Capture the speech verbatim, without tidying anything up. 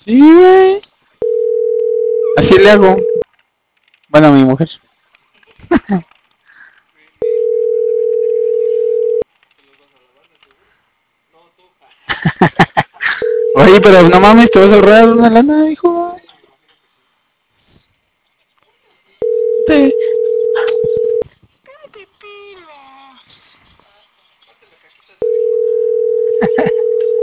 Sí, güey. Así le hago. Bueno, a mi mujer. Oye, pero no mames, te vas a ahorrar una lana, hijo. Te,